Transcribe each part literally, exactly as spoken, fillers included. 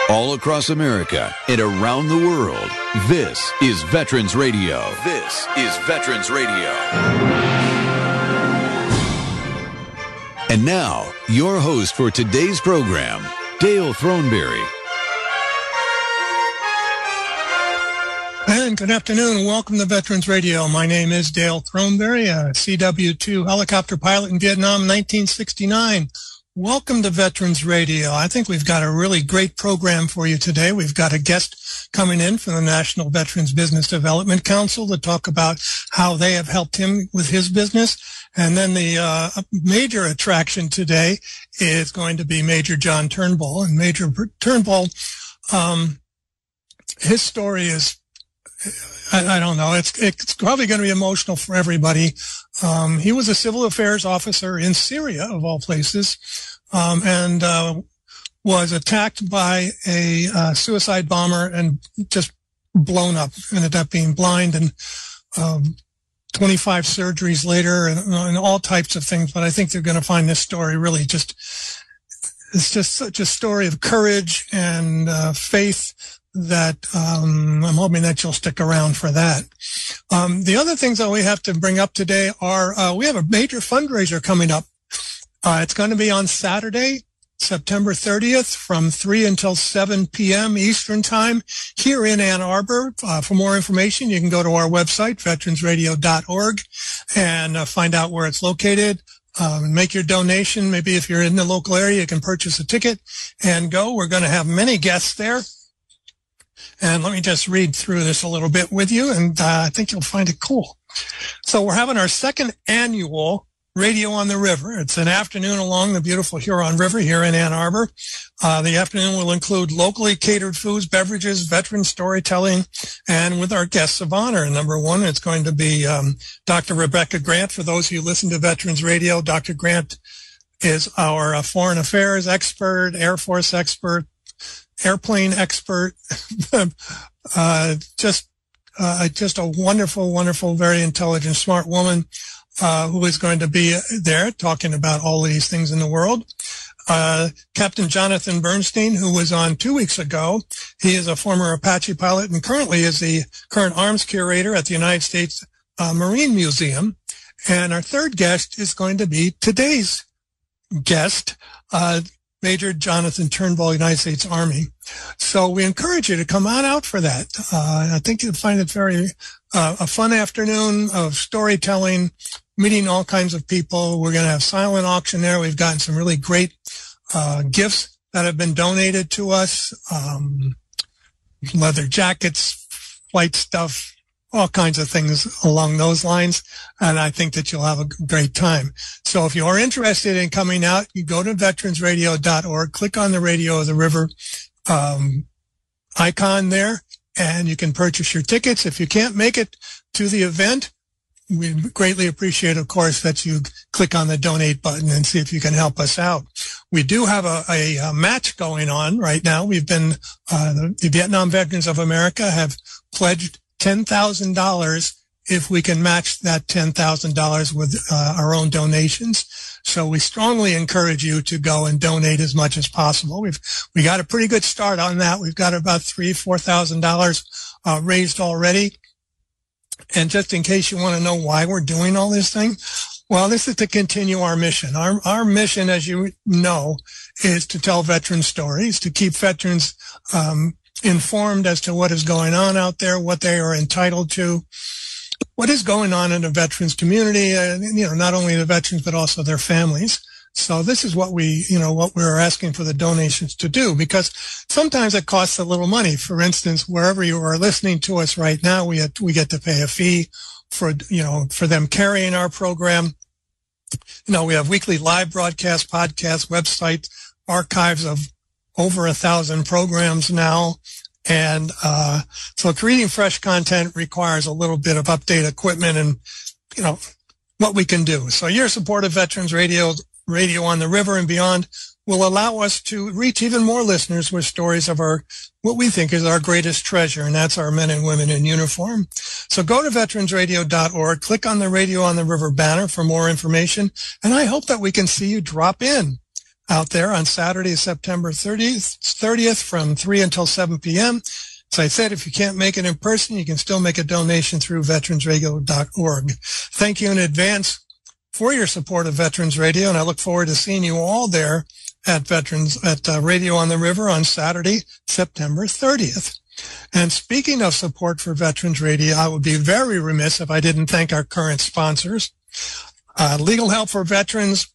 All across America and around the world, this is Veterans Radio. This is Veterans Radio. And now, your host for today's program, Dale Throneberry. And good afternoon and welcome to Veterans Radio. My name is Dale Throneberry, a C W two helicopter pilot in Vietnam in nineteen sixty-nine. Welcome to Veterans Radio. I think we've got a really great program for you today. We've got a guest coming in from the National Veterans Business Development Council to talk about how they have helped him with his business. And then the uh, major attraction today is going to be Major John Turnbull. And Major Turnbull, um, his story is, I, I don't know, it's, it's probably going to be emotional for everybody. Um, he was a civil affairs officer in Syria, of all places, um, and uh, was attacked by a uh, suicide bomber and just blown up, ended up being blind, and um, twenty-five surgeries later, and, and all types of things. But I think they're going to find this story really just, it's just such a story of courage and uh, faith that um, I'm hoping that you'll stick around for that. Um, the other things that we have to bring up today are uh, we have a major fundraiser coming up. Uh, it's going to be on Saturday, September thirtieth from three until seven p.m. Eastern Time here in Ann Arbor. Uh, for more information, you can go to our website, veterans radio dot org, and uh, find out where it's located. Um, and make your donation. Maybe if you're in the local area, you can purchase a ticket and go. We're going to have many guests there. And let me just read through this a little bit with you, and uh, I think you'll find it cool. So we're having our second annual Radio on the River. It's an afternoon along the beautiful Huron River here in Ann Arbor. Uh, the afternoon will include locally catered foods, beverages, veteran storytelling, and with our guests of honor. Number one, it's going to be um, Doctor Rebecca Grant. For those of you who listen to Veterans Radio, Doctor Grant is our uh, foreign affairs expert, Air Force expert, airplane expert, uh, just, uh, just a wonderful, wonderful, very intelligent, smart woman, uh, who is going to be there talking about all these things in the world. Uh, Captain Jonathan Bernstein, who was on two weeks ago. He is a former Apache pilot and currently is the current arms curator at the United States uh, Marine Museum. And our third guest is going to be today's guest, uh, Major Jonathan Turnbull, United States Army. So we encourage you to come on out for that. Uh, I think you'll find it very uh, a fun afternoon of storytelling, meeting all kinds of people. We're going to have silent auction there. We've gotten some really great uh, gifts that have been donated to us, um, leather jackets, flight stuff, all kinds of things along those lines. And I think that you'll have a great time. So if you are interested in coming out, you go to veterans radio dot org, click on the Radio of the River um, icon there, and you can purchase your tickets. If you can't make it to the event, we greatly appreciate, of course, that you click on the donate button and see if you can help us out. We do have a, a, a match going on right now. We've been, uh, the, the Vietnam Veterans of America have pledged ten thousand dollars if we can match that ten thousand dollars with uh, our own donations. So we strongly encourage you to go and donate as much as possible. We've we got a pretty good start on that. We've got about three, four thousand dollars uh, raised already. And just in case you want to know why we're doing all this thing, well, this is to continue our mission. Our our mission, as you know, is to tell veteran stories, to keep veterans um, informed as to what is going on out there, what they are entitled to, what is going on in the veterans community, uh, you know, not only the veterans, but also their families. So this is what we, you know, what we're asking for the donations to do, because sometimes it costs a little money. For instance, wherever you are listening to us right now, we have, we get to pay a fee for, you know, for them carrying our program. You know, we have weekly live broadcasts, podcasts, website archives of over a thousand programs now. And, uh, so creating fresh content requires a little bit of update equipment and, you know, what we can do. So your support of Veterans Radio, Radio on the River and beyond will allow us to reach even more listeners with stories of our, what we think is our greatest treasure, and that's our men and women in uniform. So go to veterans radio dot org, click on the Radio on the River banner for more information, and I hope that we can see you drop in. out there on Saturday, September thirtieth, thirtieth from three until seven p.m. As I said, if you can't make it in person, you can still make a donation through veterans radio dot org. Thank you in advance for your support of Veterans Radio, and I look forward to seeing you all there at Veterans at uh, Radio on the River on Saturday, September thirtieth. And speaking of support for Veterans Radio, I would be very remiss if I didn't thank our current sponsors. Uh, Legal Help for Veterans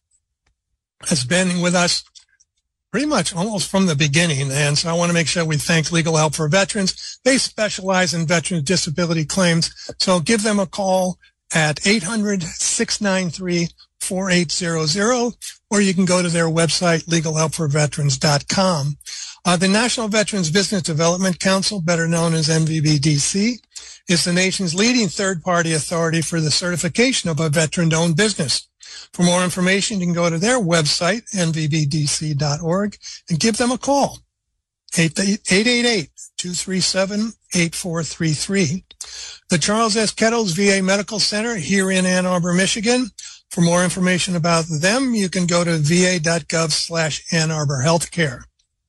has been with us pretty much almost from the beginning, and so I want to make sure we thank Legal Help for Veterans. They specialize in veterans disability claims, so give them a call at eight hundred, six nine three, four eight zero zero, or you can go to their website, legal help for veterans dot com. Uh, the National Veterans Business Development Council, better known as N V B D C, is the nation's leading third-party authority for the certification of a veteran-owned business. For more information, you can go to their website, N V B D C dot org, and give them a call, eight eight eight, two three seven, eight four three three. The Charles S. Kettles V A Medical Center here in Ann Arbor, Michigan. For more information about them, you can go to v a dot gov slash Ann Arbor Healthcare.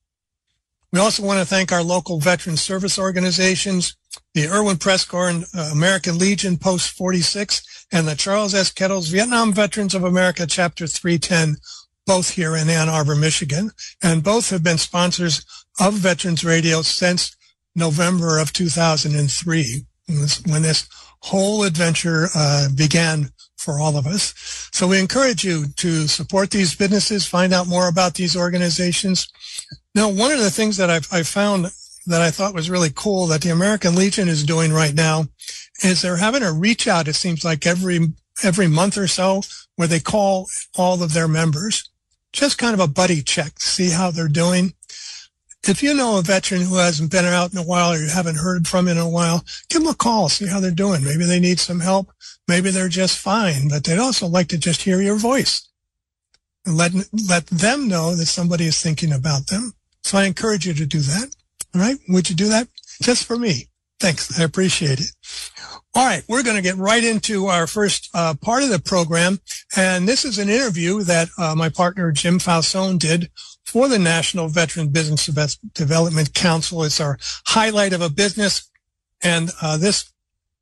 We also want to thank our local veteran service organizations, the Irwin Press Corps and uh, American Legion Post forty-six, and the Charles S. Kettles Vietnam Veterans of America Chapter three ten, both here in Ann Arbor, Michigan. And both have been sponsors of Veterans Radio since November of two thousand three, when this whole adventure uh, began for all of us. So we encourage you to support these businesses, find out more about these organizations. Now, one of the things that I've, I found that I thought was really cool that the American Legion is doing right now is they're having a reach out, it seems like every every month or so, where they call all of their members, just kind of a buddy check to see how they're doing. If you know a veteran who hasn't been out in a while or you haven't heard from in a while, give them a call, see how they're doing. Maybe they need some help. Maybe they're just fine, but they'd also like to just hear your voice and let, let them know that somebody is thinking about them. So I encourage you to do that. All right. Would you do that? Just for me. Thanks. I appreciate it. All right. We're going to get right into our first uh, part of the program. And this is an interview that uh, my partner, Jim Falzone, did for the National Veteran Business Development Council. It's our highlight of a business. And uh, this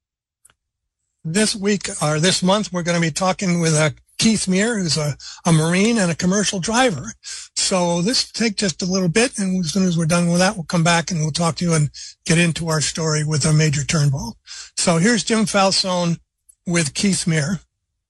this week or this month, we're going to be talking with uh, Keith Meir, who's a, a Marine and a commercial driver. So this will take just a little bit, and as soon as we're done with that, we'll come back and we'll talk to you and get into our story with a Major Turnbull. So here's Jim Falzone with Keith Meir.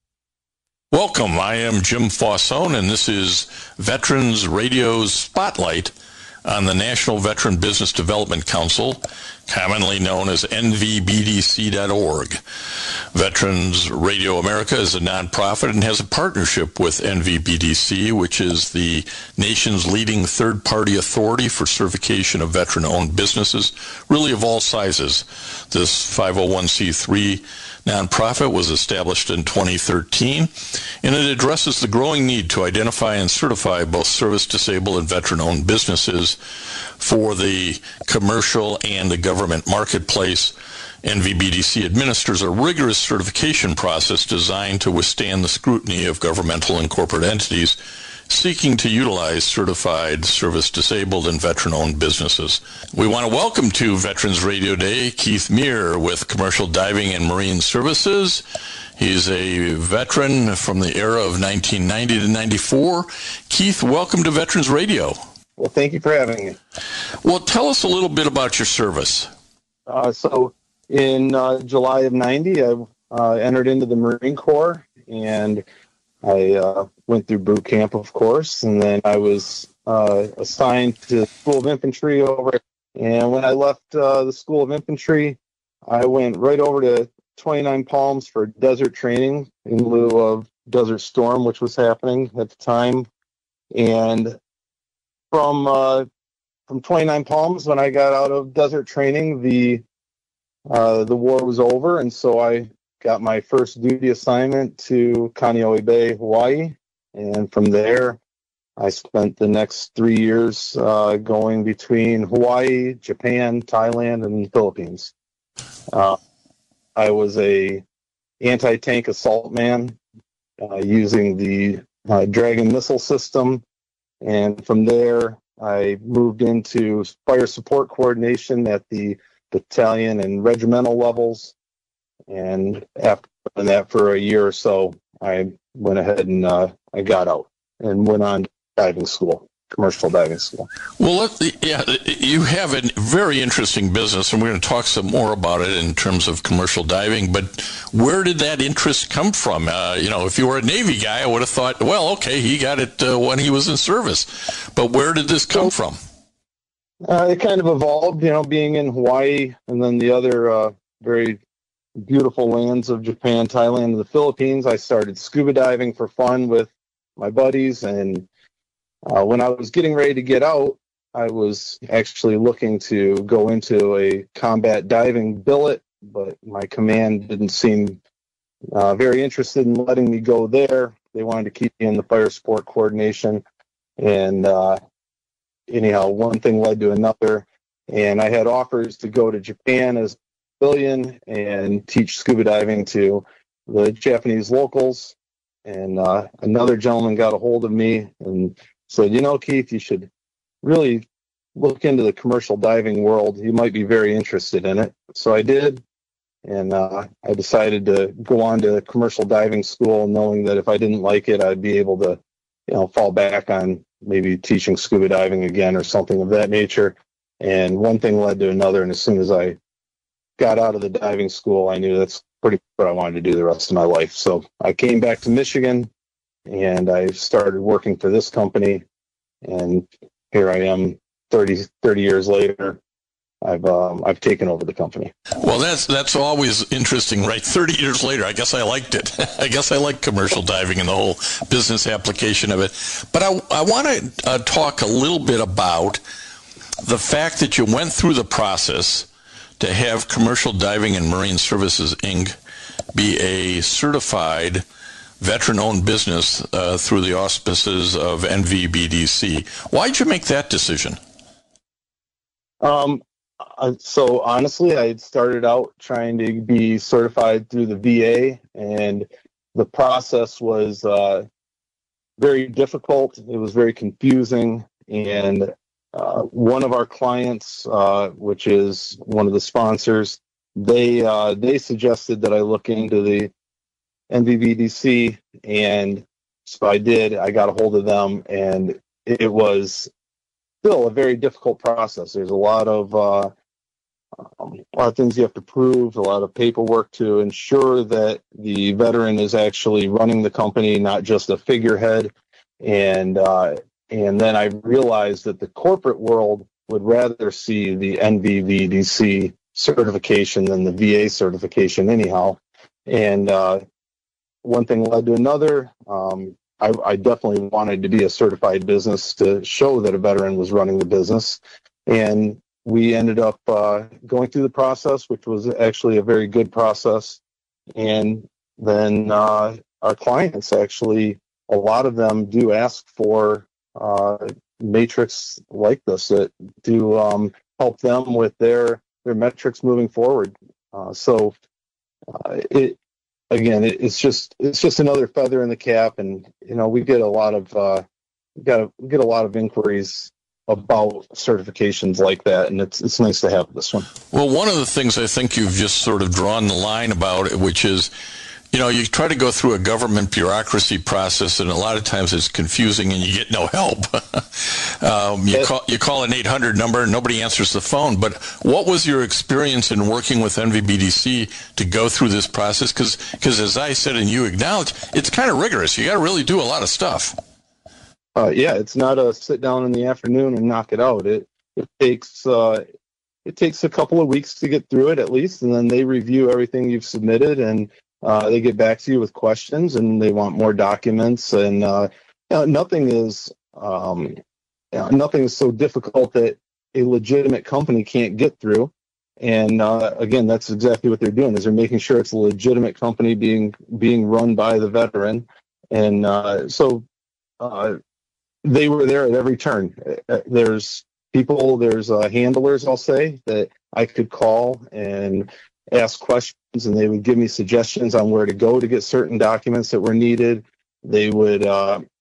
Welcome. I am Jim Falzone, and this is Veterans Radio's Spotlight on the National Veteran Business Development Council, commonly known as N V B D C dot org. Veterans Radio America is a nonprofit and has a partnership with N V B D C, which is the nation's leading third-party authority for certification of veteran-owned businesses, really of all sizes. This five oh one c three nonprofit was established in twenty thirteen, and it addresses the growing need to identify and certify both service-disabled and veteran-owned businesses for the commercial and the government marketplace. N V B D C administers a rigorous certification process designed to withstand the scrutiny of governmental and corporate entities seeking to utilize certified service-disabled and veteran-owned businesses. We want to welcome to Veterans Radio Day Keith Meir with Commercial Diving and Marine Services. He's a veteran from the era of nineteen ninety to ninety-four. Keith, welcome to Veterans Radio. Well, thank you for having me. Well, tell us a little bit about your service. Uh, so in uh, July of ninety, I uh, entered into the Marine Corps, and I uh, went through boot camp, of course, and then I was uh, assigned to the School of Infantry over. And when I left uh, the School of Infantry, I went right over to twenty-nine Palms for desert training in lieu of Desert Storm, which was happening at the time. And from uh, from twenty-nine Palms, when I got out of desert training, the uh, the war was over, and so I got my first duty assignment to Kaneohe Bay, Hawaii, and from there, I spent the next three years uh, going between Hawaii, Japan, Thailand, and the Philippines. Uh, I was a anti-tank assault man uh, using the uh, Dragon missile system And from there, I moved into fire support coordination at the battalion and regimental levels. And after doing that for a year or so, I went ahead and uh, I got out and went on to diving school, commercial diving school. Well, let, yeah, you have a very interesting business, and we're going to talk some more about it in terms of commercial diving. But where did that interest come from? Uh, you know, if you were a Navy guy, I would have thought, well, okay, he got it uh, when he was in service. But where did this come from? Uh, it kind of evolved, you know, being in Hawaii and then the other uh, very beautiful lands of Japan, Thailand, and the Philippines. I started scuba diving for fun with my buddies, and uh, when I was getting ready to get out, I was actually looking to go into a combat diving billet, but my command didn't seem uh, very interested in letting me go there. They wanted to keep me in the fire support coordination, and uh, anyhow, one thing led to another, and I had offers to go to Japan as civilian and teach scuba diving to the Japanese locals. And uh, another gentleman got a hold of me and said, you know, Keith, you should really look into the commercial diving world. You might be very interested in it. So I did. And uh, I decided to go on to commercial diving school, knowing that if I didn't like it, I'd be able to, you know, fall back on maybe teaching scuba diving again or something of that nature. And one thing led to another. And as soon as I got out of the diving school, I knew that's pretty much what I wanted to do the rest of my life. So I came back to Michigan and I started working for this company. And here I am thirty, thirty years later. I've um, I've taken over the company. Well, that's that's always interesting, right? thirty years later, I guess I liked it. I guess I like commercial diving and the whole business application of it. But I, I want to uh, talk a little bit about the fact that you went through the process to have Commercial Diving and Marine Services, Incorporated be a certified veteran-owned business uh, through the auspices of N V B D C. Why'd you make that decision? Um, so honestly, I had started out trying to be certified through the V A, and the process was uh, very difficult. It was very confusing, and uh, one of our clients, uh, which is one of the sponsors, they uh, they suggested that I look into the N V B D C, and so I did. I got a hold of them, and it was still a very difficult process. There's a lot of uh, um, a lot of things you have to prove, a lot of paperwork to ensure that the veteran is actually running the company, not just a figurehead. And uh, and then I realized that the corporate world would rather see the N V B D C certification than the V A certification anyhow. And uh, one thing led to another. Um, I, I definitely wanted to be a certified business to show that a veteran was running the business. And we ended up uh, going through the process, which was actually a very good process. And then uh, our clients actually, a lot of them do ask for uh, matrix like this that do um, help them with their, their metrics moving forward. Uh, so uh, it, Again, it's just it's just another feather in the cap, and you know we get a lot of uh, we got a, we get a lot of inquiries about certifications like that, and it's it's nice to have this one. Well, one of the things I think you've just sort of drawn the line about, which is, you know, you try to go through a government bureaucracy process, and a lot of times it's confusing, and you get no help. um, you call you call an eight hundred number, and nobody answers the phone. But what was your experience in working with N V B D C to go through this process? Because because as I said, and you acknowledge, it's kind of rigorous. You got to really do a lot of stuff. Uh, yeah, it's not a sit down in the afternoon and knock it out. It it takes uh, it takes a couple of weeks to get through it at least, and then they review everything you've submitted, and Uh, they get back to you with questions, and they want more documents, and uh, you know, nothing is um, you know, nothing is so difficult that a legitimate company can't get through. And uh, again, that's exactly what they're doing, is they're making sure it's a legitimate company being being run by the veteran. And uh, so uh, they were there at every turn. There's people, there's uh, handlers, I'll say, that I could call and ask questions, and they would give me suggestions on where to go to get certain documents that were needed. They would uh,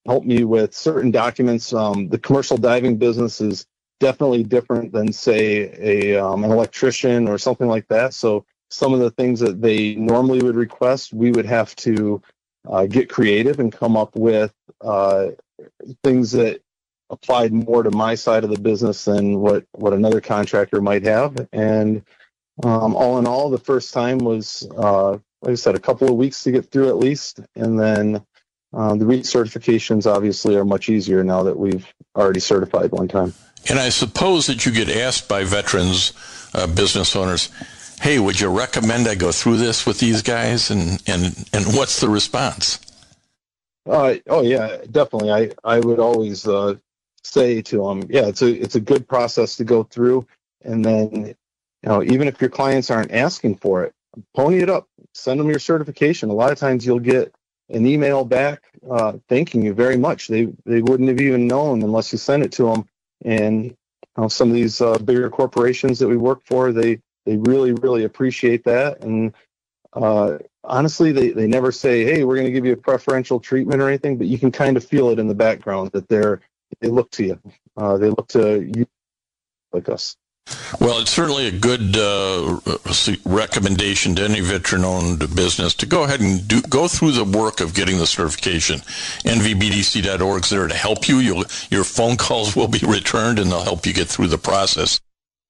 help me with certain documents. Um, the commercial diving business is definitely different than, say, a um, an electrician or something like that. So some of the things that they normally would request, we would have to uh, get creative and come up with uh, things that applied more to my side of the business than what, what another contractor might have. And um, all in all, the first time was, uh, like I said, a couple of weeks to get through at least. And then um, the recertifications obviously are much easier now that we've already certified one time. And I suppose that you get asked by veterans, uh, business owners, hey, would you recommend I go through this with these guys? And, and, and what's the response? Uh, oh, yeah, definitely. I, I would always uh, say to them, yeah, it's a it's a good process to go through. And then, you know, even if your clients aren't asking for it, pony it up, send them your certification. A lot of times you'll get an email back uh, thanking you very much. They they wouldn't have even known unless you sent it to them. And you know, some of these uh, bigger corporations that we work for, they they really, really appreciate that. And uh, honestly, they, they never say, hey, we're going to give you a preferential treatment or anything, but you can kind of feel it in the background that they're they look to you. Uh, they look to you like us. Well, it's certainly a good uh, recommendation to any veteran-owned business to go ahead and do, go through the work of getting the certification. N V B D C dot org is there to help you. You'll, your phone calls will be returned, and they'll help you get through the process.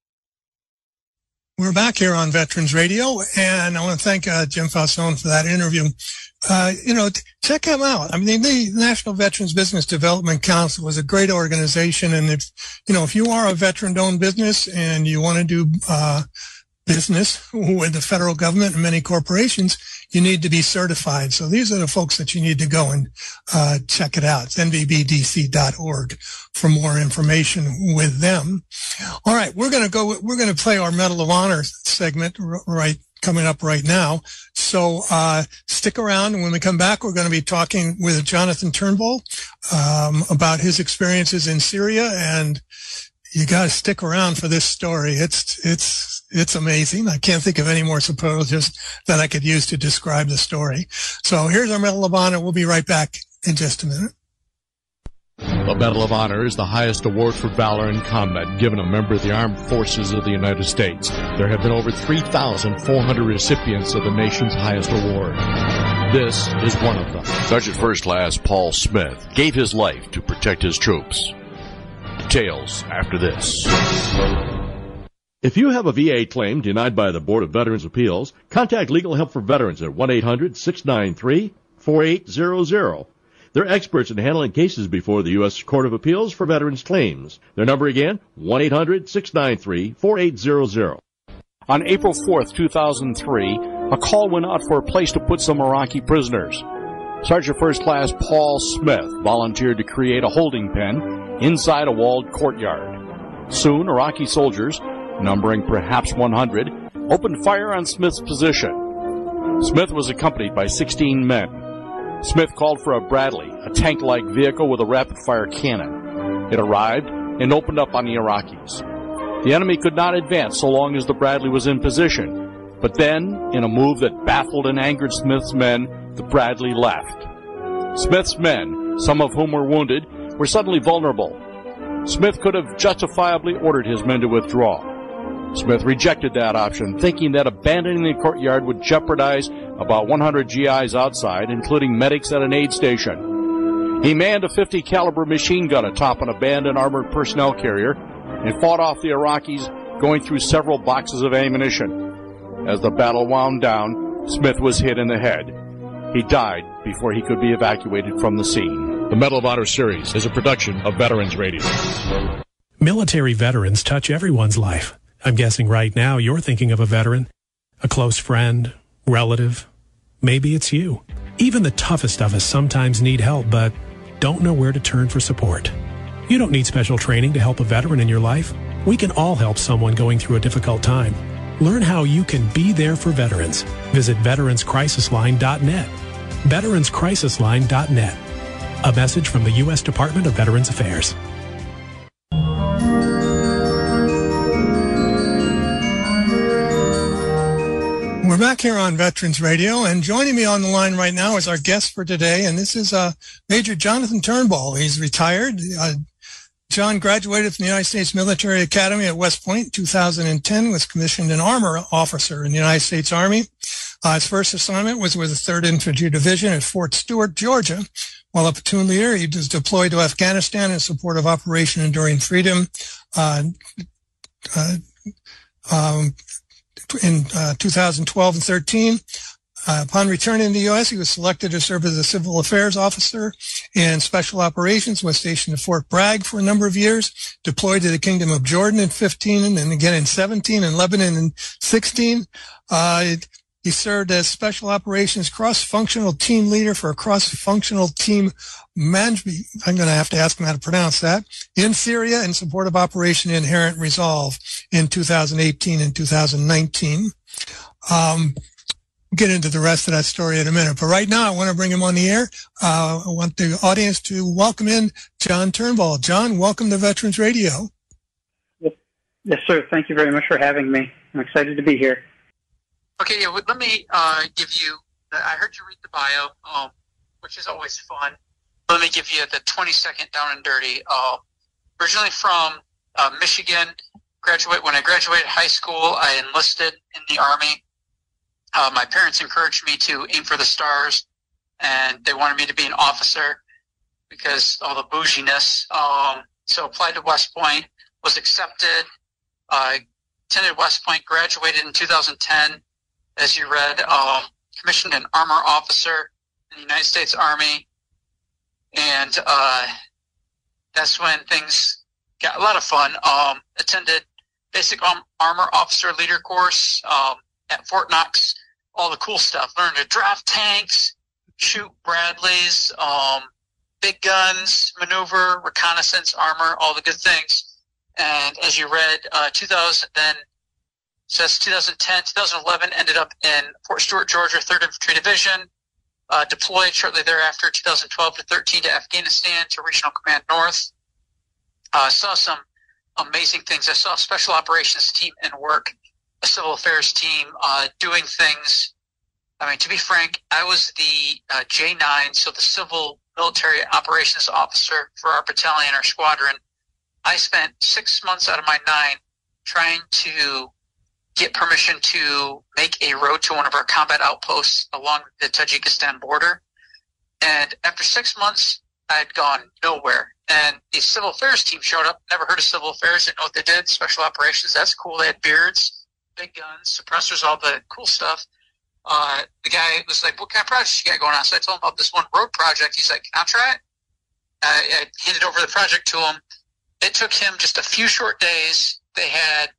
We're back here on Veterans Radio, and I want to thank uh, Jim Falzone for that interview. Uh, you know, t- check him out. I mean, the National Veterans Business Development Council was a great organization, and if you know, if you are a veteran-owned business and you want to do uh, business with the federal government and many corporations, you need to be certified. So these are the folks that you need to go and uh, check it out. It's N V B D C dot org for more information with them. All right, we're going to go. We're going to play our Medal of Honor segment right coming up right now. So uh, stick around, and when we come back, we're going to be talking with Jonathan Turnbull um, about his experiences in Syria, and you got to stick around for this story. It's it's it's amazing. I can't think of any more superlatives that I could use to describe the story. So here's our Medal of Honor. We'll be right back in just a minute. The Medal of Honor is the highest award for valor in combat given a member of the Armed Forces of the United States. There have been over three thousand four hundred recipients of the nation's highest award. This is one of them. Sergeant First Class Paul Smith gave his life to protect his troops. Details after this. If you have a V A claim denied by the Board of Veterans' Appeals, contact Legal Help for Veterans at one eight hundred six nine three four eight zero zero. They're experts in handling cases before the U S Court of Appeals for Veterans Claims. Their number again, one eight hundred six nine three four eight zero zero. On April fourth, two thousand three, a call went out for a place to put some Iraqi prisoners. Sergeant First Class Paul Smith volunteered to create a holding pen inside a walled courtyard. Soon, Iraqi soldiers, numbering perhaps one hundred, opened fire on Smith's position. Smith was accompanied by sixteen men. Smith called for a Bradley, a tank-like vehicle with a rapid-fire cannon. It arrived and opened up on the Iraqis. The enemy could not advance so long as the Bradley was in position. But then, in a move that baffled and angered Smith's men, the Bradley left. Smith's men, some of whom were wounded, were suddenly vulnerable. Smith could have justifiably ordered his men to withdraw. Smith rejected that option, thinking that abandoning the courtyard would jeopardize about one hundred G Is outside, including medics at an aid station. He manned a fifty caliber machine gun atop an abandoned armored personnel carrier and fought off the Iraqis, going through several boxes of ammunition. As the battle wound down, Smith was hit in the head. He died before he could be evacuated from the scene. The Medal of Honor series is a production of Veterans Radio. Military veterans touch everyone's life. I'm guessing right now you're thinking of a veteran, a close friend, relative. Maybe it's you. Even the toughest of us sometimes need help, but don't know where to turn for support. You don't need special training to help a veteran in your life. We can all help someone going through a difficult time. Learn how you can be there for veterans. Visit veterans crisis line dot net. veterans crisis line dot net. A message from the U S Department of Veterans Affairs. We're back here on Veterans Radio, and joining me on the line right now is our guest for today, and this is uh, Major Jonathan Turnbull. He's retired. Uh, John graduated from the United States Military Academy at West Point in two thousand ten, was commissioned an armor officer in the United States Army. Uh, his first assignment was with the third Infantry Division at Fort Stewart, Georgia. While a platoon leader, he was deployed to Afghanistan in support of Operation Enduring Freedom. Uh, uh, um, in uh, two thousand twelve and thirteen. Uh, upon returning to the U S, he was selected to serve as a civil affairs officer in special operations, was stationed at Fort Bragg for a number of years, deployed to the Kingdom of Jordan in fifteen, and again in seventeen, and Lebanon in sixteen. Uh, he served as special operations cross-functional team leader for a cross-functional team management. I'm going to have to ask him how to pronounce that, in Syria in support of Operation Inherent Resolve in two thousand eighteen and two thousand nineteen. Um, get into the rest of that story in a minute. But right now, I want to bring him on the air. Uh, I want the audience to welcome in John Turnbull. John, welcome to Veterans Radio. Yes, yes, sir. Thank you very much for having me. I'm excited to be here. Okay, yeah, well, let me uh, give you, I heard you read the bio, um, which is always fun. Let me give you the twenty-second down and dirty. Uh, originally from uh, Michigan, graduate. When I graduated high school, I enlisted in the Army. Uh, my parents encouraged me to aim for the stars, and they wanted me to be an officer because all the bouginess. Um, so applied to West Point, was accepted, uh, attended West Point, graduated in two thousand ten, as you read, uh, commissioned an armor officer in the United States Army, and uh, that's when things got a lot of fun. Um, attended basic um, armor officer leader course um, at Fort Knox, all the cool stuff. Learned to draft tanks, shoot Bradleys, um, big guns, maneuver, reconnaissance, armor, all the good things. And as you read, uh, two thousand, then says two thousand ten, two thousand eleven, ended up in Fort Stewart, Georgia, third Infantry Division, uh, deployed shortly thereafter, two thousand twelve to thirteen, to Afghanistan, to Regional Command North. Uh, saw some amazing things. I saw a special operations team in work, a civil affairs team uh, doing things. I mean, to be frank, I was the uh, J nine, so the civil military operations officer for our battalion, our squadron. I spent six months out of my nine trying to get permission to make a road to one of our combat outposts along the Tajikistan border. And after six months, I had gone nowhere. And the civil affairs team showed up. Never heard of civil affairs. Didn't know what they did. Special operations. That's cool. They had beards, big guns, suppressors, all the cool stuff. Uh, the guy was like, what kind of projects you got going on? So I told him about this one road project. He's like, I'll try it. I, I handed over the project to him. It took him just a few short days. They had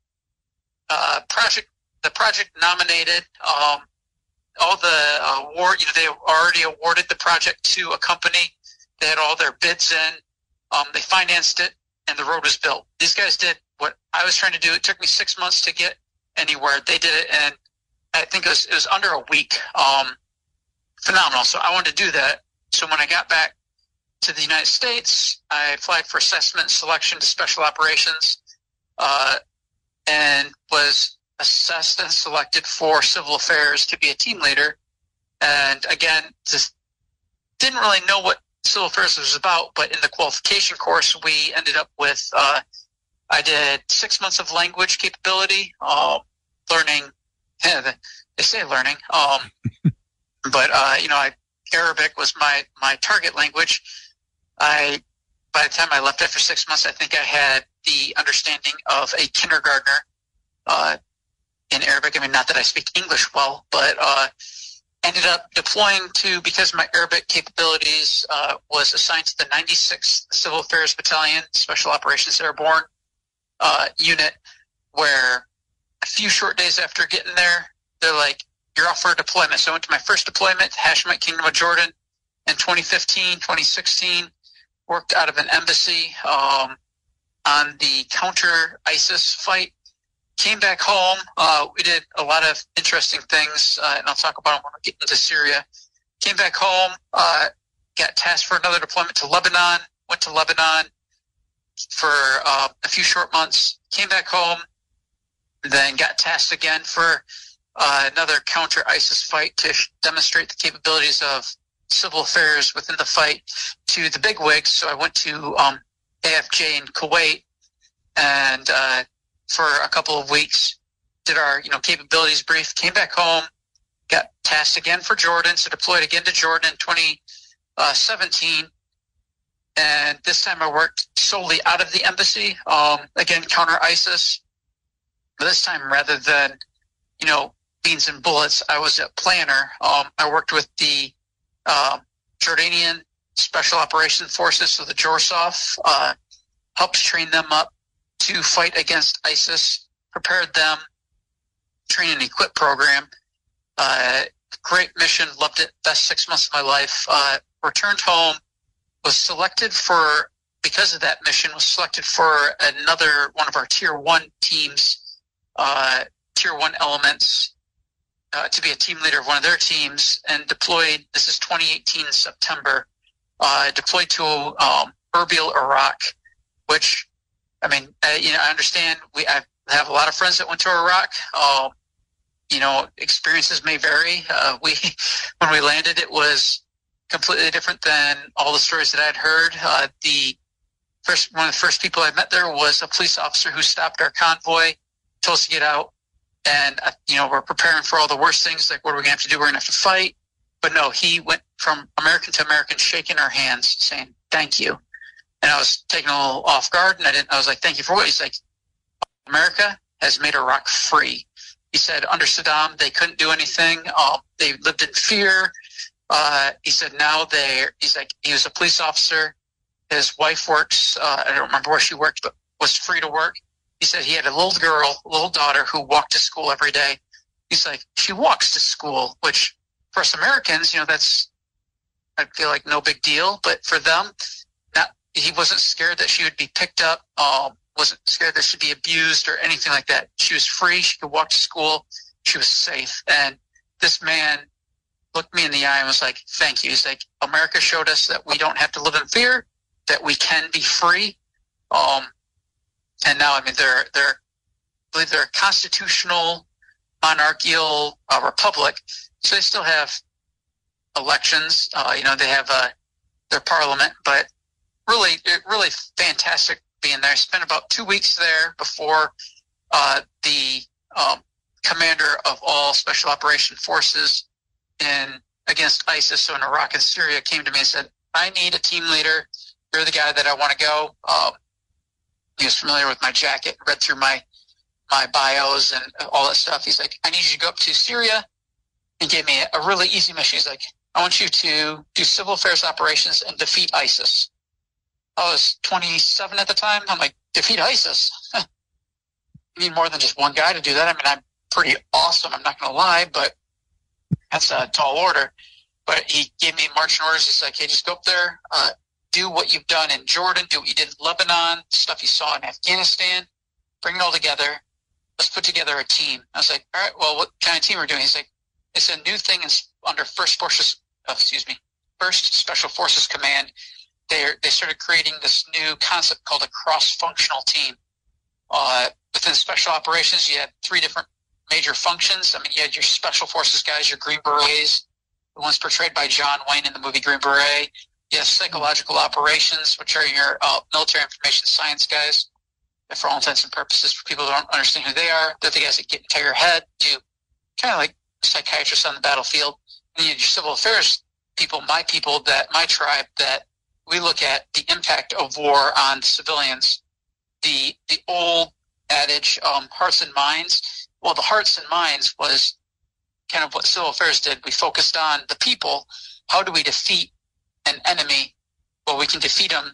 uh, project the project nominated. Um, all the award, you know, they already awarded the project to a company. They had all their bids in. Um, they financed it, and the road was built. These guys did what I was trying to do. It took me six months to get anywhere. They did it, and I think it was, it was under a week. Um, phenomenal. So I wanted to do that. So when I got back to the United States, I applied for assessment and selection to special operations, uh, and was assessed and selected for civil affairs to be a team leader. And again, just didn't really know what civil affairs was about, but in the qualification course, we ended up with, uh, I did six months of language capability, uh, learning, yeah, they say learning, um, but, uh, you know, I, Arabic was my, my target language. I, by the time I left after six months, I think I had the understanding of a kindergartner, uh, in Arabic. I mean, not that I speak English well, but, uh, ended up deploying to, because my Arabic capabilities, uh, was assigned to the ninety-sixth Civil Affairs Battalion, Special Operations Airborne, uh, unit, where a few short days after getting there, they're like, you're off for a deployment. So I went to my first deployment, Hashemite Kingdom of Jordan, in twenty fifteen, twenty sixteen, worked out of an embassy, um, on the counter ISIS fight. Came back home. Uh, we did a lot of interesting things, uh, and I'll talk about them when we get into Syria. Came back home, uh, got tasked for another deployment to Lebanon, went to Lebanon for uh, a few short months, came back home, then got tasked again for uh, another counter-ISIS fight to sh- demonstrate the capabilities of civil affairs within the fight to the bigwigs. So I went to um, A F J in Kuwait, and uh, for a couple of weeks did our you know capabilities brief. Came back home, got tasked again for Jordan, so deployed again to Jordan in twenty seventeen. And this time I worked solely out of the embassy, um, again, counter ISIS. But this time, rather than, you know, beans and bullets, I was a planner. Um, I worked with the uh, Jordanian Special Operations Forces, so the JORSOF, uh, helped train them up to fight against ISIS, prepared them, train and equip program. Uh, great mission, loved it, best six months of my life. Uh, returned home. Was selected for, because of that mission, was selected for another one of our tier one teams, uh, tier one elements, uh, to be a team leader of one of their teams, and deployed, this is twenty eighteen September, uh, deployed to um, Erbil, Iraq, which, I mean, uh, you know, I understand, we I have a lot of friends that went to Iraq. Um, you know, experiences may vary. Uh, we, when we landed, it was completely different than all the stories that I'd heard. Uh, the first, one of the first people I met there was a police officer who stopped our convoy, told us to get out, and uh, you know we're preparing for all the worst things. Like, what are we gonna have to do? We're gonna have to fight. But no, he went from American to American, shaking our hands, saying thank you. And I was taken a little off guard, and I didn't. I was like, thank you for what? He's like, America has made Iraq free. He said under Saddam they couldn't do anything. Um, they lived in fear. Uh, he said now they're, he's like, he was a police officer. His wife works, uh, I don't remember where she worked, but was free to work. He said he had a little girl, a little daughter who walked to school every day. He's like, she walks to school, which for us Americans, you know, that's, I feel like no big deal. But for them, not, he wasn't scared that she would be picked up, um, wasn't scared that she'd be abused or anything like that. She was free. She could walk to school. She was safe. And this man looked me in the eye and was like, thank you. He's like, America showed us that we don't have to live in fear, that we can be free. Um, and now, I mean, they're, they're, I believe they're a constitutional, monarchical uh, republic. So they still have elections. Uh, you know, they have uh, their parliament, but really, really fantastic being there. I spent about two weeks there before uh, the um, commander of all special operation forces in against ISIS, so in Iraq and Syria, came to me and said, I need a team leader. You're the guy that I want to go. Um, he was familiar with my jacket, read through my my bios and all that stuff. He's like, I need you to go up to Syria, and gave me a really easy mission. He's like, I want you to do civil affairs operations and defeat ISIS. I was twenty-seven at the time. I'm like, defeat ISIS? You need more than just one guy to do that. I mean, I'm pretty awesome, I'm not going to lie, but that's a tall order. But he gave me marching orders. He's like, hey, just go up there, uh, do what you've done in Jordan, do what you did in Lebanon, stuff you saw in Afghanistan, bring it all together. Let's put together a team. I was like, all right, well, what kind of team are we doing? He's like, it's a new thing under First Forces, oh, excuse me, First Special Forces Command. They they started creating this new concept called a cross-functional team. Uh, within Special Operations, you had three different major functions. I mean, you had your Special Forces guys, your Green Berets, the ones portrayed by John Wayne in the movie Green Beret. You have Psychological Operations, which are your uh, military information science guys. And for all intents and purposes, for people who don't understand who they are, they're the guys that get into your head, do kind of like psychiatrists on the battlefild. And you have your Civil Affairs people, my people, that my tribe, that we look at the impact of war on civilians. The the old adage, um, hearts and minds. Well, the hearts and minds was kind of what Civil Affairs did. We focused on the people. How do we defeat an enemy? Well, we can defeat them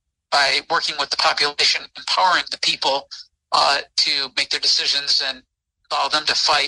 by working with the population, empowering the people uh, to make their decisions and allow them to fight.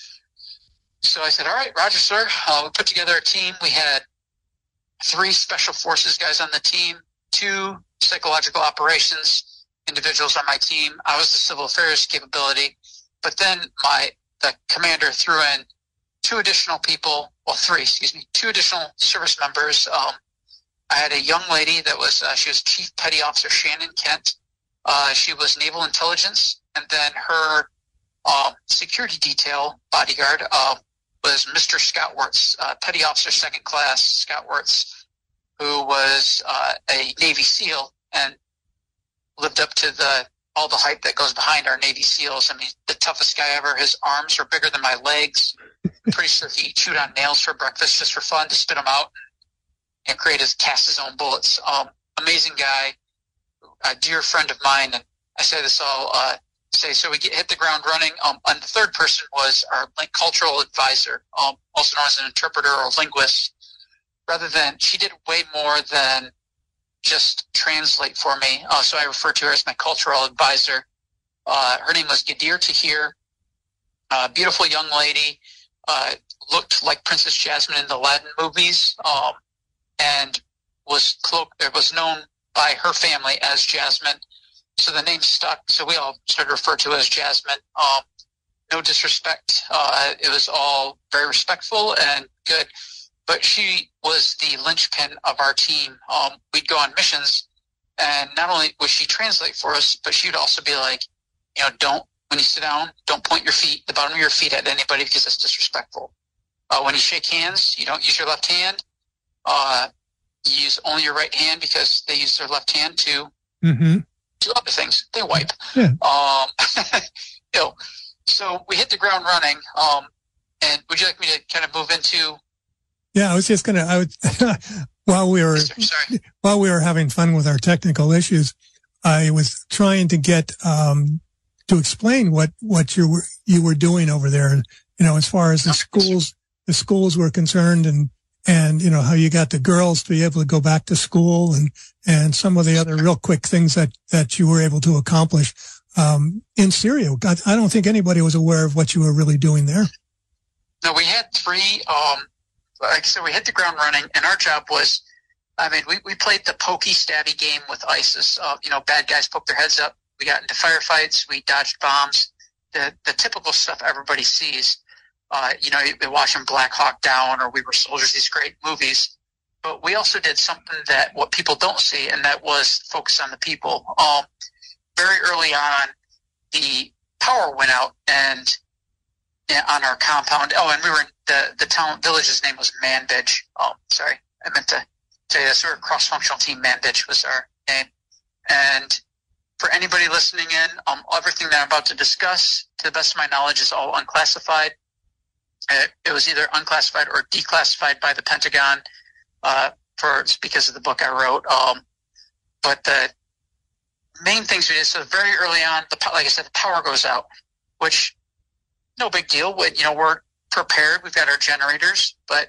So I said, all right, Roger, sir. Uh, we put together a team. We had three Special Forces guys on the team, two Psychological Operations individuals on my team. I was the Civil Affairs capability. But then my the commander threw in two additional people, well, three, excuse me, two additional service members. Um, I had a young lady that was, uh, she was Chief Petty Officer Shannon Kent. Uh, she was Naval Intelligence, and then her um, security detail bodyguard uh, was Mister Scott Wirtz, uh, Petty Officer Second Class Scott Wirtz, who was uh, a Navy SEAL and lived up to the all the hype that goes behind our Navy SEALs. I mean, the toughest guy ever. His arms were bigger than my legs. I'm pretty sure he chewed on nails for breakfast just for fun to spit them out and create his, cast his own bullets. Um, amazing guy, a dear friend of mine, and I say this all uh, say so we get hit the ground running. Um, and the third person was our cultural advisor, um, also known as an interpreter or linguist. Rather than, she did way more than just translate for me. Uh, so I refer to her as my cultural advisor. Uh, her name was Gadir Tahir, a beautiful young lady, uh, looked like Princess Jasmine in the Aladdin movies, um, and was clo- was known by her family as Jasmine. So the name stuck, so we all started to refer to her as Jasmine. Um, no disrespect. Uh, it was all very respectful and good. But she was the linchpin of our team. Um, we'd go on missions, and not only would she translate for us, but she would also be like, you know, don't, when you sit down, don't point your feet, the bottom of your feet at anybody because that's disrespectful. Uh, when you shake hands, you don't use your left hand. Uh, you use only your right hand because they use their left hand to Mm-hmm. do other things. They wipe. Yeah. Um, you know, so we hit the ground running. Um, and would you like me to kind of move into? Yeah, I was just gonna. I would while we were Sorry. while we were having fun with our technical issues, I was trying to get um, to explain what what you were you were doing over there. You know, as far as the schools the schools were concerned, and and you know how you got the girls to be able to go back to school, and and some of the other real quick things that that you were able to accomplish um, in Syria. I, I don't think anybody was aware of what you were really doing there. No, we had three. Um, like I said, we hit the ground running, and our job was, I mean, we, we played the pokey, stabby game with ISIS. Uh, you know, bad guys poke their heads up. We got into firefights. We dodged bombs. The the typical stuff everybody sees. Uh, you know, they watch them Black Hawk Down, or We Were Soldiers, these great movies. But we also did something that what people don't see, and that was focus on the people. Um, very early on, the power went out, and yeah, on our compound. Oh, and we were in the the town village's name was Manbij. Oh, sorry, I meant to say this. We were a cross-functional team. Manbij was our name. And for anybody listening in, um, everything that I'm about to discuss, to the best of my knowledge, is all unclassified. It, it was either unclassified or declassified by the Pentagon uh, for because of the book I wrote. Um, but the main things we did, so very early on, the like I said, the power goes out, which no big deal. When, you know, we're prepared. We've got our generators, but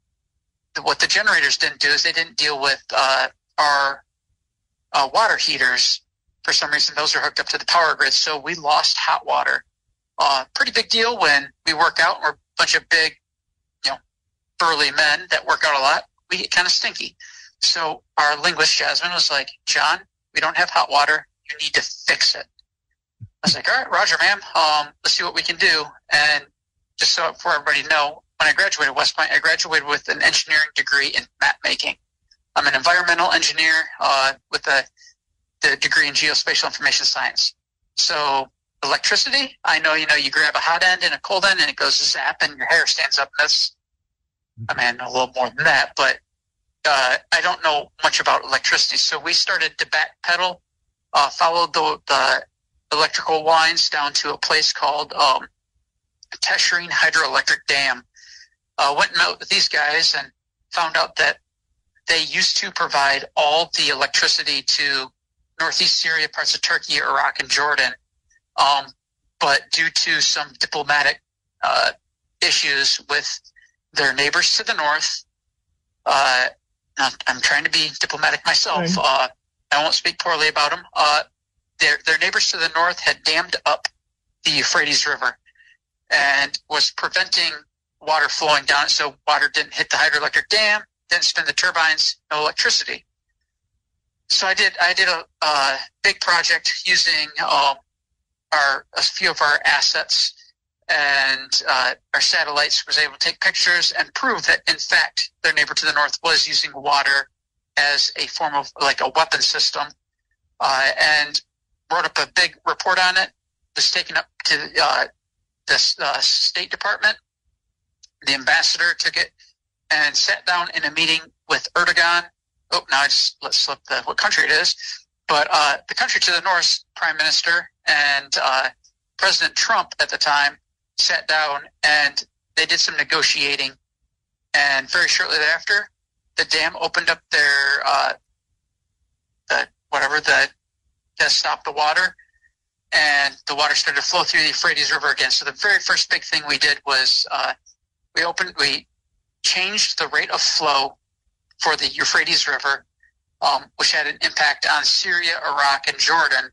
the, what the generators didn't do is they didn't deal with uh, our uh, water heaters. For some reason, those are hooked up to the power grid, so we lost hot water. Uh, pretty big deal when we work out. We're a bunch of big, you know, burly men that work out a lot. We get kind of stinky. So our linguist, Jasmine, was like, John, we don't have hot water. You need to fix it. I was like, all right, Roger, ma'am. Um, let's see what we can do. And just so for everybody to know, when I graduated West Point, I graduated with an engineering degree in map making. I'm an environmental engineer uh, with a the degree in geospatial information science. So electricity, I know, you know, you grab a hot end and a cold end and it goes zap and your hair stands up. That's, I mean, a little more than that, but uh, I don't know much about electricity. So we started to backpedal, uh, followed the, the electrical lines down to a place called um, Teshrine Hydroelectric Dam. Uh, went and met with these guys and found out that they used to provide all the electricity to northeast Syria, parts of Turkey, Iraq, and Jordan. Um, but due to some diplomatic uh, issues with their neighbors to the north, uh, I'm trying to be diplomatic myself. Right. Uh, I won't speak poorly about them. Uh, their, their neighbors to the north had dammed up the Euphrates River and was preventing water flowing down it, so water didn't hit the hydroelectric dam, didn't spin the turbines, no electricity. So I did I did a, a big project using um, our a few of our assets and uh, our satellites, was able to take pictures and prove that, in fact, their neighbor to the north was using water as a form of like a weapon system, uh, and wrote up a big report on it. Was taken up to uh, the uh, State Department. The ambassador took it and sat down in a meeting with Erdogan. Oh, now I just let's slip the what country it is. But uh, the country to the north, Prime Minister and uh, President Trump at the time sat down and they did some negotiating. And very shortly thereafter, the dam opened up their uh, the whatever the to stop the water, and the water started to flow through the Euphrates River again. So the very first big thing we did was uh, we opened we changed the rate of flow for the Euphrates River, um, which had an impact on Syria, Iraq, and Jordan.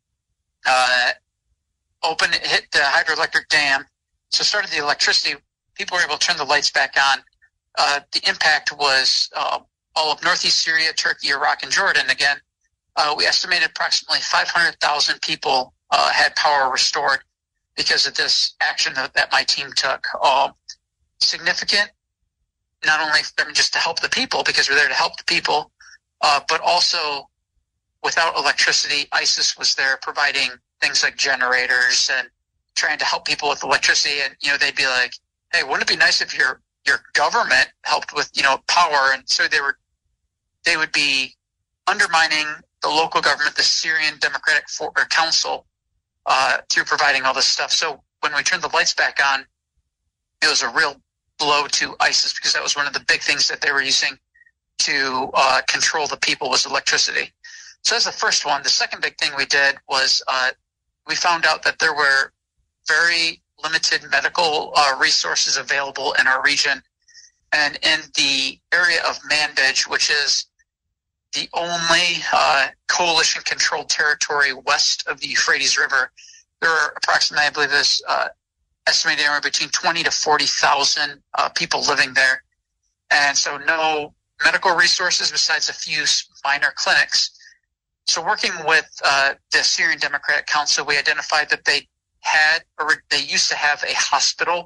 Uh, open hit the hydroelectric dam, so started the electricity. People were able to turn the lights back on. Uh, the impact was uh, all of northeast Syria, Turkey, Iraq, and Jordan. Again, uh, we estimated approximately five hundred thousand people uh, had power restored because of this action that, that my team took. Uh, significant, not only I mean, just to help the people, because we're there to help the people, uh, but also without electricity, ISIS was there providing things like generators and trying to help people with electricity. And, you know, they'd be like, hey, wouldn't it be nice if your your government helped with, you know, power? And so they were, they would be undermining the local government, the Syrian Democratic For- or Council, uh, through providing all this stuff. So when we turned the lights back on, it was a real blow to ISIS because that was one of the big things that they were using to uh, control the people was electricity. So that's the first one. The second big thing we did was uh, we found out that there were very limited medical uh, resources available in our region. And in the area of Manbij, which is the only uh, coalition-controlled territory west of the Euphrates River, there are approximately, I believe there's uh, estimated anywhere between twenty to forty thousand uh, people living there. And so no medical resources besides a few minor clinics. So working with uh, the Syrian Democratic Council, we identified that they had, or they used to have a hospital.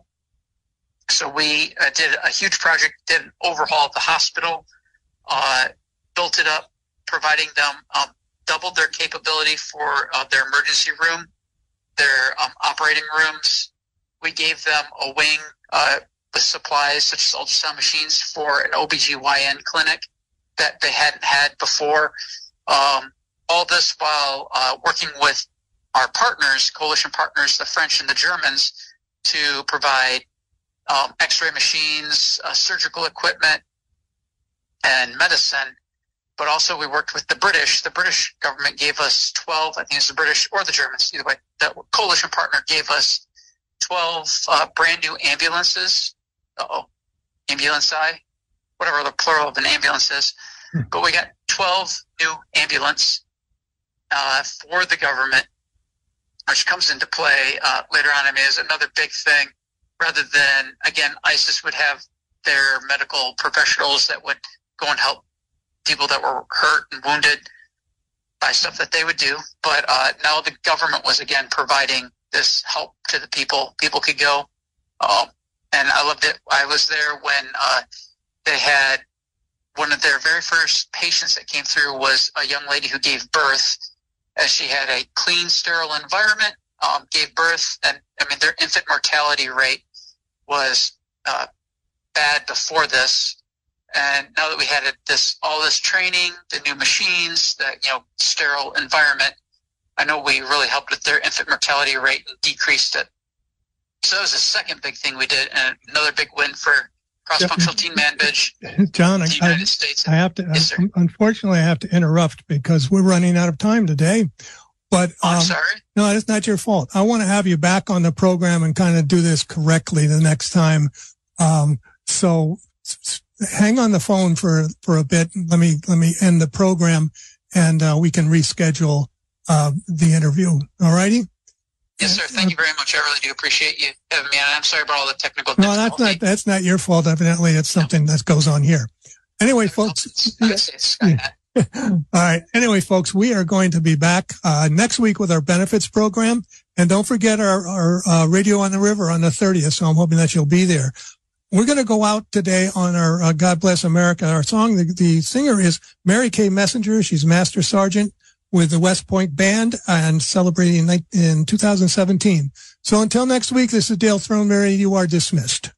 So we uh, did a huge project, did an overhaul of the hospital, uh, built it up, providing them, um, doubled their capability for uh, their emergency room, their um, operating rooms. We gave them a wing uh, with supplies such as ultrasound machines for an O B G Y N clinic that they hadn't had before. Um, all this while uh, working with our partners, coalition partners, the French and the Germans, to provide um, x-ray machines, uh, surgical equipment, and medicine. But also we worked with the British. The British government gave us twelve, I think it's the British or the Germans, either way, that coalition partner gave us twelve uh, brand new ambulances. Uh-oh, ambulance-I, whatever the plural of an ambulance is. Hmm. But we got twelve new ambulance uh, for the government, which comes into play uh, later on. I mean, is another big thing. Rather than, again, ISIS would have their medical professionals that would go and help people that were hurt and wounded by stuff that they would do. But uh, now the government was, again, providing this help to the people. People could go. Um, and I loved it. I was there when uh, they had one of their very first patients that came through was a young lady who gave birth, as she had a clean, sterile environment, um, gave birth. And, I mean, their infant mortality rate was uh, bad before this. And now that we had this, all this training, the new machines, the, you know, sterile environment, I know we really helped with their infant mortality rate and decreased it. So that was the second big thing we did, and another big win for cross-functional team Manbij. John, I, I, I have to. Yes, I, unfortunately, I have to interrupt because we're running out of time today. But oh, I'm um, sorry. No, it's not your fault. I want to have you back on the program and kind of do this correctly the next time. Um, so hang on the phone for for a bit. Let me let me end the program, and uh, we can reschedule uh, the interview. All righty. Yes, sir. Thank you very much. I really do appreciate you having me on. I'm sorry about all the technical No, difficulty. that's not that's not your fault. Evidently, it's something no. that goes on here. Anyway, folks. Yeah. All right. Anyway, folks, we are going to be back uh, next week with our benefits program, and don't forget our our uh, Radio on the River on the thirtieth. So I'm hoping that you'll be there. We're going to go out today on our uh, God Bless America. Our song, the, the singer is Mary Kay Messenger. She's Master Sergeant with the West Point Band and celebrating in two thousand seventeen. So until next week, this is Dale Throneberry. You are dismissed.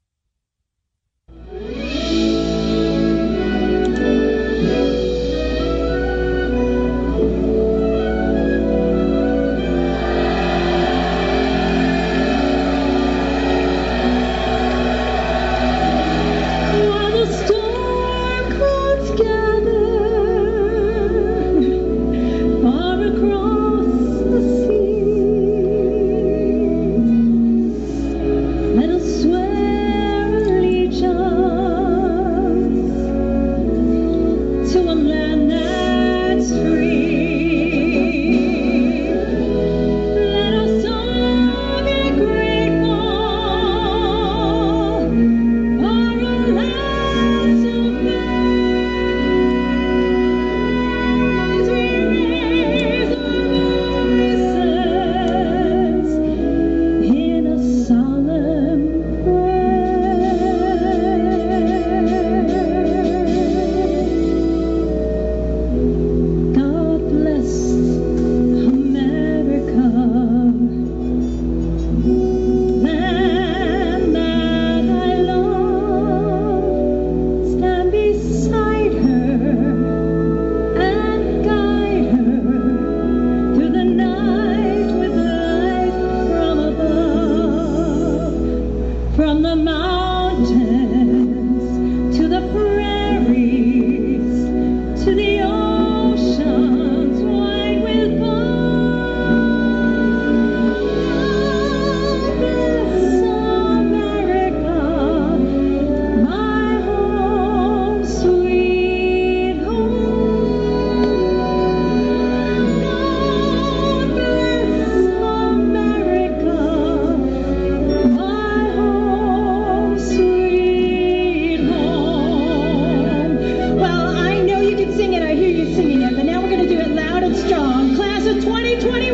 twenty twenty